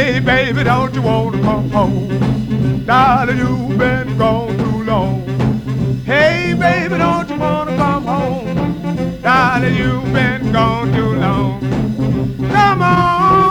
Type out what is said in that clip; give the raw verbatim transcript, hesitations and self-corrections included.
Hey, baby, don't you want to come home? Darling, you've been gone too long. Hey, baby, don't you want to come home? Darling, you've been gone too long. Come on.